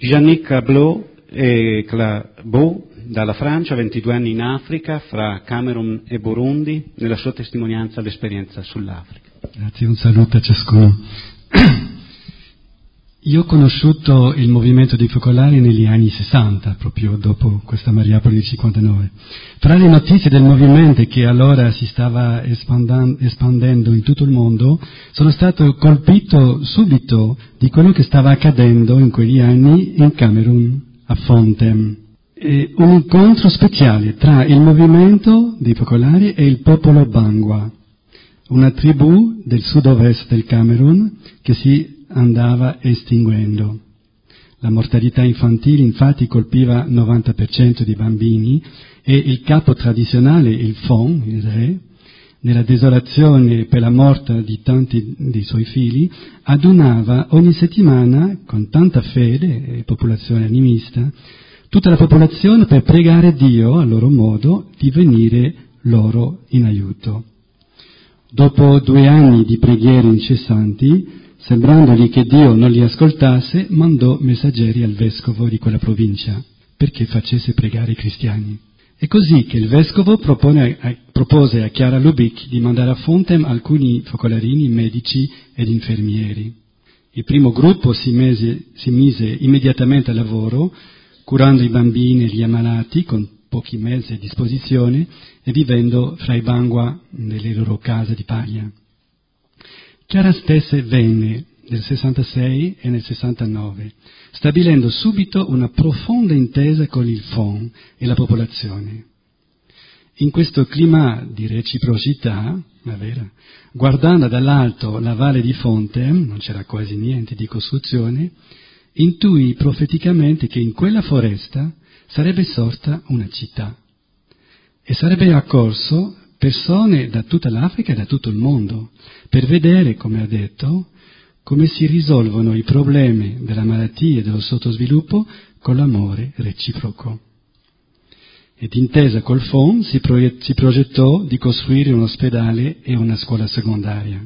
Yannick Clabot, dalla Francia, 22 anni in Africa, fra Camerun e Burundi, nella sua testimonianza all'esperienza sull'Africa. Grazie, un saluto a ciascuno. Io ho conosciuto il movimento dei focolari negli anni 60, proprio dopo questa Mariapoli del 59. Fra le notizie del movimento che allora si stava espandendo in tutto il mondo, sono stato colpito subito di quello che stava accadendo in quegli anni in Camerun, a Fontem. Un incontro speciale tra il movimento dei focolari e il popolo Bangwa, una tribù del sud-ovest del Camerun che si andava estinguendo. La mortalità infantile infatti colpiva il 90% di bambini e il capo tradizionale, il Fon, il re, nella desolazione per la morte di tanti dei suoi figli, adunava ogni settimana, con tanta fede e popolazione animista, tutta la popolazione per pregare Dio, a loro modo, di venire loro in aiuto. Dopo 2 anni di preghiere incessanti, sembrandogli che Dio non li ascoltasse, mandò messaggeri al vescovo di quella provincia perché facesse pregare i cristiani. È così che il vescovo propose a Chiara Lubich di mandare a Fontem alcuni focolarini, medici ed infermieri. Il primo gruppo si mise immediatamente al lavoro, curando i bambini e gli ammalati con pochi mezzi a disposizione e vivendo fra i Bangwa nelle loro case di paglia. Chiara stessa venne nel 66 e nel 69, stabilendo subito una profonda intesa con il Fon e la popolazione. In questo clima di reciprocità, guardando dall'alto la valle di Fontem, non c'era quasi niente di costruzione, intuì profeticamente che in quella foresta sarebbe sorta una città e sarebbe accorso persone da tutta l'Africa e da tutto il mondo per vedere, come ha detto, come si risolvono i problemi della malattia e dello sottosviluppo con l'amore reciproco. E d'intesa col FON si progettò di costruire un ospedale e una scuola secondaria.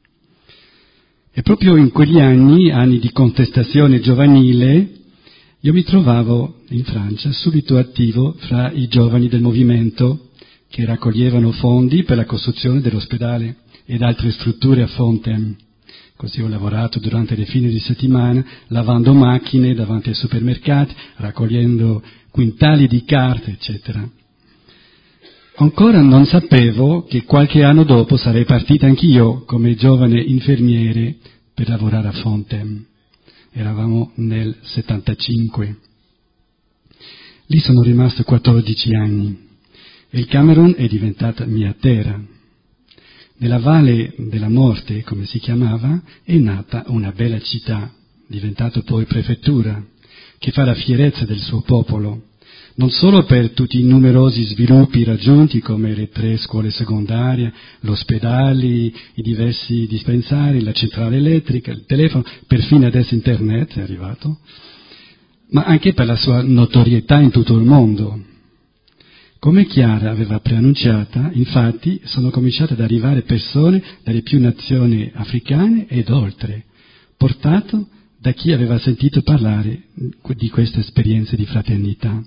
E proprio in quegli anni di contestazione giovanile, io mi trovavo in Francia subito attivo fra i giovani del movimento che raccoglievano fondi per la costruzione dell'ospedale ed altre strutture a Fontem. Così ho lavorato durante le fine di settimana, lavando macchine davanti ai supermercati, raccogliendo quintali di carte, eccetera. Ancora non sapevo che qualche anno dopo sarei partita anch'io come giovane infermiere per lavorare a Fontem. Eravamo nel 75. Lì sono rimasto 14 anni e il Camerun è diventata mia terra. Nella Valle della Morte, come si chiamava, è nata una bella città, diventata poi prefettura, che fa la fierezza del suo popolo, non solo per tutti i numerosi sviluppi raggiunti come le 3 scuole secondarie, l'ospedale, i diversi dispensari, la centrale elettrica, il telefono, perfino adesso internet è arrivato, ma anche per la sua notorietà in tutto il mondo. Come Chiara aveva preannunciata, infatti, sono cominciate ad arrivare persone dalle più nazioni africane ed oltre, portato da chi aveva sentito parlare di queste esperienze di fraternità.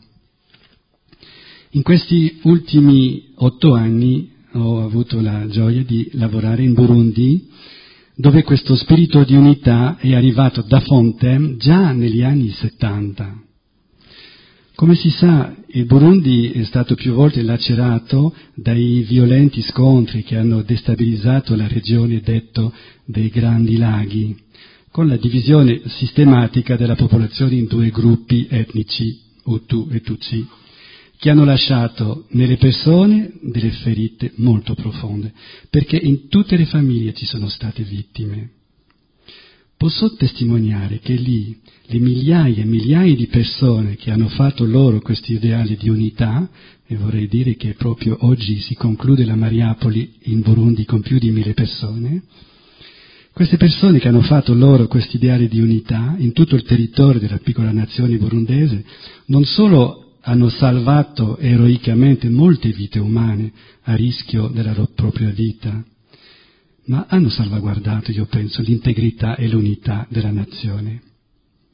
In questi ultimi 8 anni ho avuto la gioia di lavorare in Burundi, dove questo spirito di unità è arrivato da Fontem già negli anni 70. Come si sa, il Burundi è stato più volte lacerato dai violenti scontri che hanno destabilizzato la regione detto dei Grandi Laghi, con la divisione sistematica della popolazione in 2 gruppi etnici, Hutu e Tutsi, che hanno lasciato nelle persone delle ferite molto profonde, perché in tutte le famiglie ci sono state vittime. Posso testimoniare che lì le migliaia e migliaia di persone che hanno fatto loro questo ideale di unità, e vorrei dire che proprio oggi si conclude la Mariapoli in Burundi con più di 1000 persone, queste persone che hanno fatto loro questo ideale di unità in tutto il territorio della piccola nazione burundese, non solo hanno salvato eroicamente molte vite umane a rischio della propria vita, ma hanno salvaguardato, io penso, l'integrità e l'unità della nazione.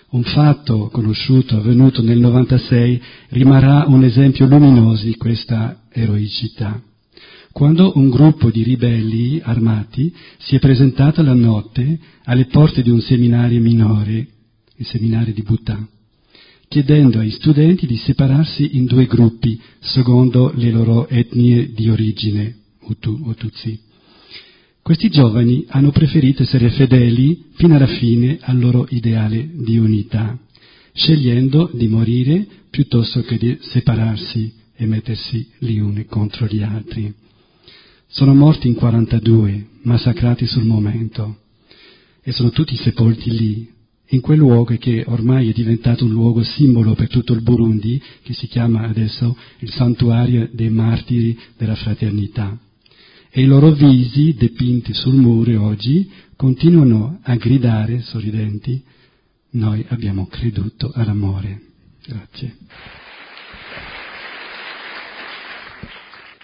Un fatto conosciuto, avvenuto nel 96, rimarrà un esempio luminoso di questa eroicità. Quando un gruppo di ribelli armati si è presentato la notte alle porte di un seminario minore, il seminario di Butà, chiedendo ai studenti di separarsi in 2 gruppi, secondo le loro etnie di origine, Hutu o Tutsi. Questi giovani hanno preferito essere fedeli fino alla fine al loro ideale di unità, scegliendo di morire piuttosto che di separarsi e mettersi gli uni contro gli altri. Sono morti in 42, massacrati sul momento, e sono tutti sepolti lì, in quel luogo che ormai è diventato un luogo simbolo per tutto il Burundi, che si chiama adesso il Santuario dei Martiri della Fraternità. E i loro visi, dipinti sul muro oggi, continuano a gridare, sorridenti: noi abbiamo creduto all'amore. Grazie.